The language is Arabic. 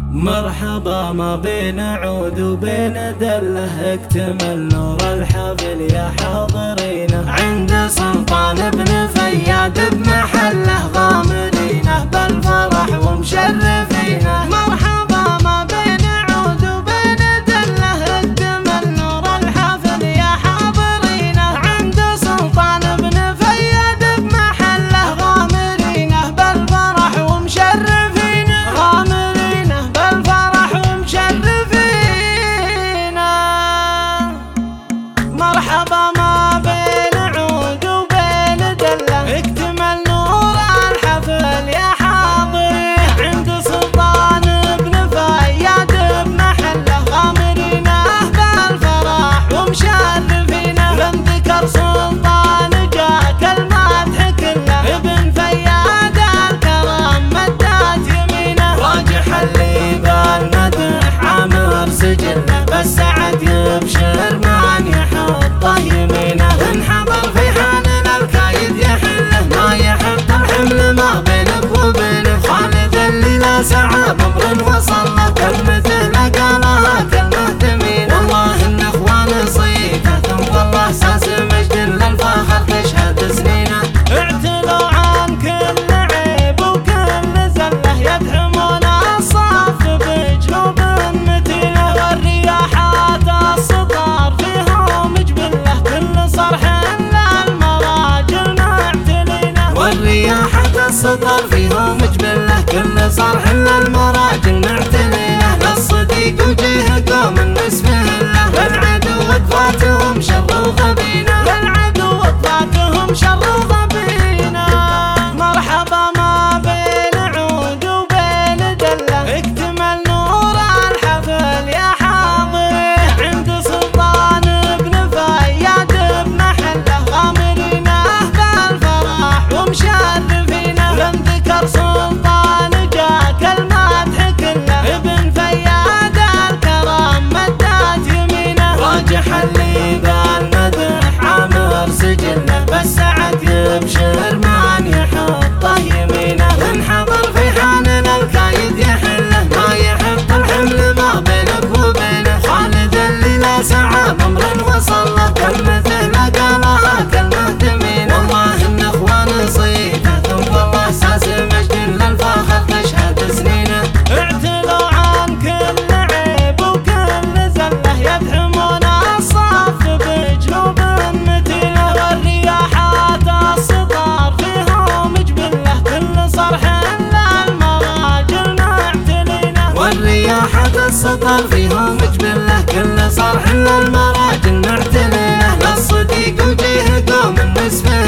مرحبا ما بين عود وبين دله، اكتمل نور الحفل يا حاضرينه، عند سلطان بن فياد بمحله، غامرينه بالفرح ومشرفينه. مرحبا ما بين عود وبين دله، اكتمل نور الحفل يا حاضرينه، عند سلطان بن فياد بمحله، غامرينه بالفرح ومشرفينه، غامرينه بالفرح ومشرفينه. مرحبا ما بين عود وبين دله، اكتمل نور الحفل يا حاضري، عند سلطان بن فياد بمحله، غامرينه بالفرح ومشرفينه. من ذكر سلطان جاك المدح كله، ابن فياد الكرم مدات يمينه، راجح اللي بالمدح عامر سجله، بس سعد يبشر من يحطه يمينه. انحضر في حاننا الكايد يحله، ما يحط الحمل ما بينك وبينه، خالد اللي لا سعى بامر وصل له، كلمته قالها كلمه ثمينه. والله ان اخوان صيته ثم والله اساس مجد للفخر تشهد سنينه. اعتلوا عن كل عيب وكل زله، يدحمون الصف بجنوب متينه، والرياحات السطر فيهم جبله، كل صرح للمراجل معتلينه، والرياحات السطر فيهم جبله، كل صرح للمراجل معتلينه. للصديق وجيه قوم النسف له، للعدو وقفاتهم شر وغبينه، للعدو وقفاتهم شر وغبينه. مرحبا ما بين عود وبين دله، اكتمل نور الحفل يا حاضري، عند سلطان بن فياد بمحله، غامرينه بالفرح ومشرفينه. من ذكر سلطان جاك المدح كله، ابن فياد الكرم مدات يمينه، راجح اللي بالمدح عامر سجله، بس سعد يبشر من يحطه يمينه. انحضر في حاننا الكايد يحله، ما يحط الحمل ما بينك وبينه، خالد اللي لا سعى بامر وصل له، كلمته قالها كلمه ثمينه. والله ان اخوان صيته ثم والله اساس مجد للفخر تشهد سنينه. اعتلوا عن كل عيب وكل زله، يدحمون الصف بجنوب متينه، والرياحات السطر فيهم جبله، كل صرح للمراجل معتلينه، والرياحات السطر فيهم جبله، كل صرح للمراجل معتلينه. للصديق وجيه قوم النسف